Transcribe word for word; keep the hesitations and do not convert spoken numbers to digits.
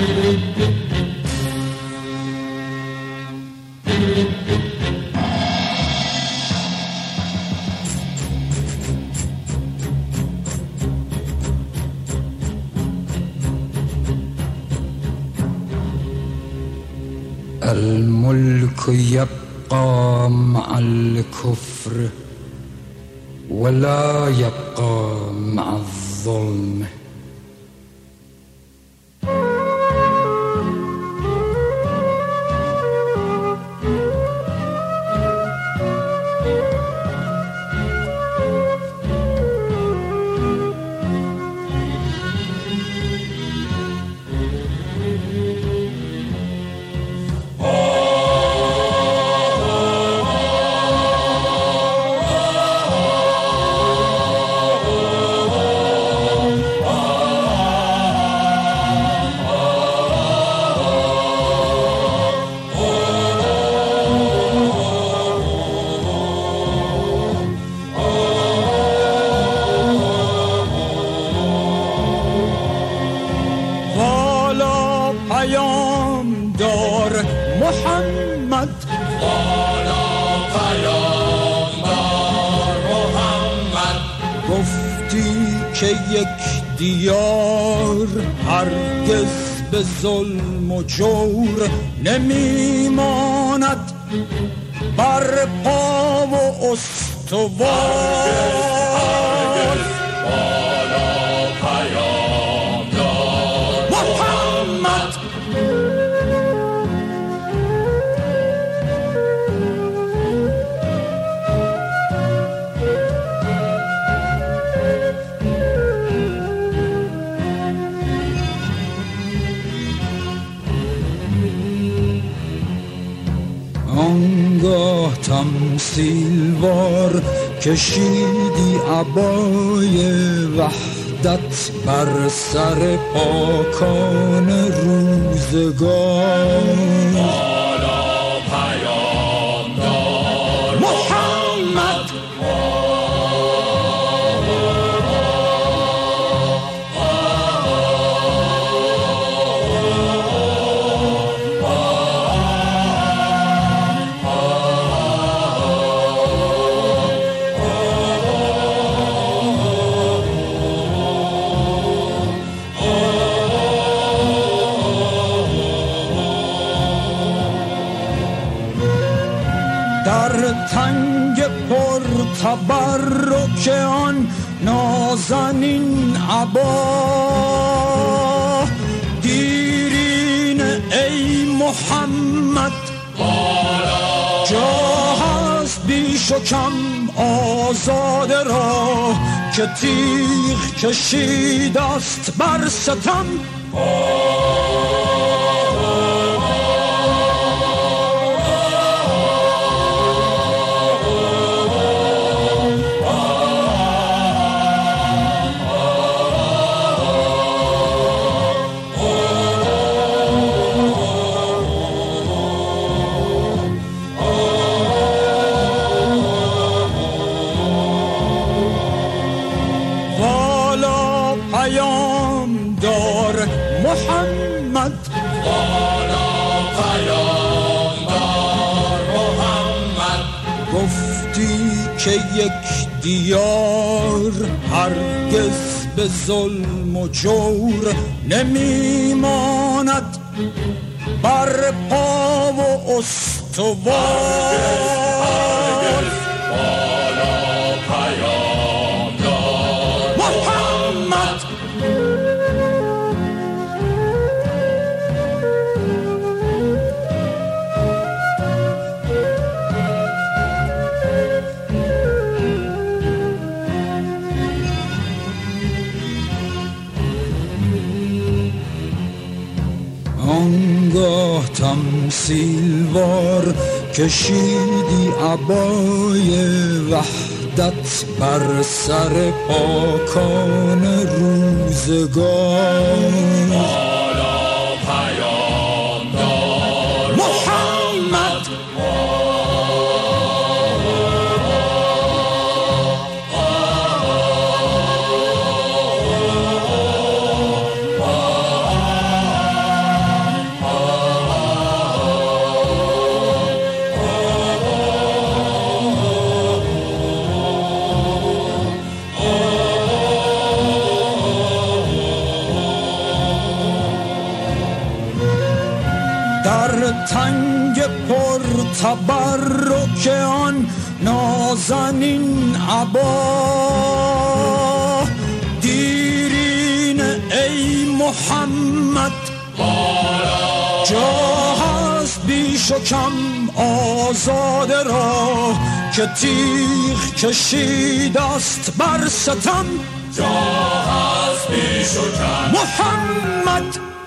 الملك يبقى مع الكفر ولا يبقى مع الظلم. یک دیار هرگز به ظلم و جور نمیماند بر پا و استوار. بالا پیام دار محمد آنگاه تمثیلوار کشیدی عبای وحدت بر سر پاکان روزگار. بالا پیام دار محمد تنگ پر تبرک آن نازنین عبا دیرین ای محمد بالا جا هست بیش و کم آزاده را که تیغ کشید است بر ستم. پیام دار محمد بالا پیام دار محمد گفتی که یک دیار هرگز به ظلم و جور نمیماند بر پا و استوار. بالا پیام دار محمد آنگاه تمثیلوار کشیدی عبای وحدت بر سر پاکان روزگار. بالا پیام دار محمد تنگ پر تبرک آن نازنین عبا دیرین ای محمد جا هست بیش و کم آزاده را که تیغ کشید است بر ستم جا هست بیش و کم محمد